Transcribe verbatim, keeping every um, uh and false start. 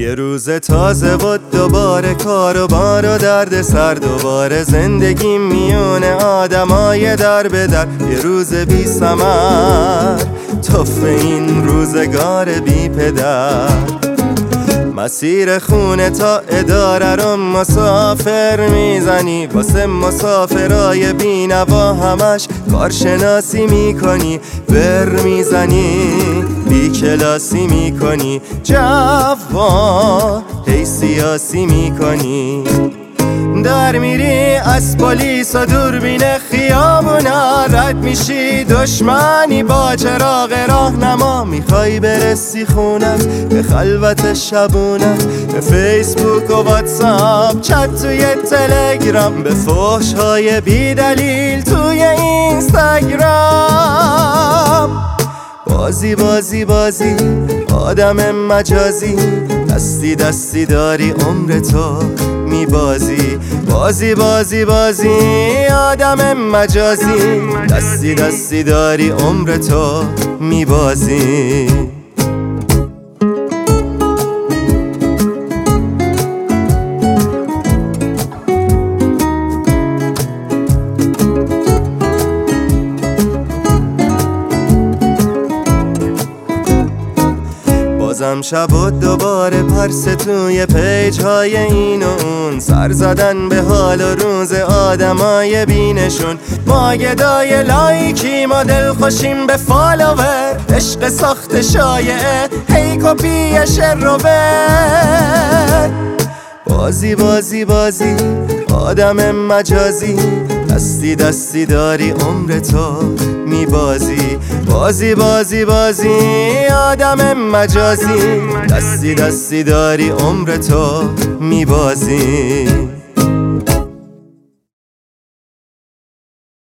یه روز تازه بود، دوباره کار و بار و درد سر، دوباره زندگی میونه آدمای در به در. یه روز بی ثمر توف این روزگار بی پدر. مسیر خونه تا اداره رو مسافر میزنی، واسه مسافرای بی نوا همش کارشناسی میکنی. بر میزنی بی کلاسی میکنی، جوان هی سیاسی میکنی. در میری از پلیس و دوربین خیابونا، رد میشی دشمنی با چراغ راهنما. میخوای برسی خونت به خلوت شبونت، به فیسبوک و واتساپ چت توی تلگرام، به فحش‌های بی دلیل توی اینستاگرام. بازی بازی بازی آدم مجازی، دستی دستی داری عمر تو میبازی. بازی بازی بازی آدم مجازی، دستی دستی داری عمر تو میبازی. بازم شب و دوباره پرس توی پیج های این و اون، سر زدن به حال و روز آدمای بینشون. ما گدای لایکی ما دل خوشیم به فالوور، عشق ساخت شایعه هی کپی شروور. بازی بازی بازی آدم مجازی، دستی دستی داری عمر تو میبازی. بازی بازی بازی آدم مجازی، دستی دستی داری عمر تو میبازی.